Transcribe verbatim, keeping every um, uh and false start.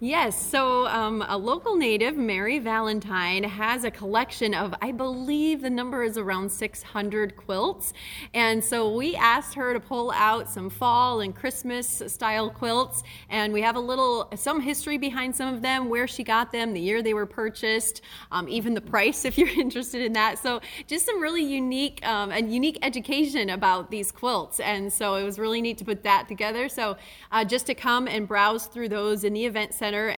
Yes, so um, a local native, Mary Valentine, has a collection of, I believe the number is around six hundred quilts. And so we asked her to pull out some fall and Christmas style quilts. And we have a little, some history behind some of them, where she got them, the year they were purchased, um, even the price if you're interested in that. So just some really unique um, and unique education about these quilts. And so it was really neat to put that together. So uh, just to come and browse through those in the event center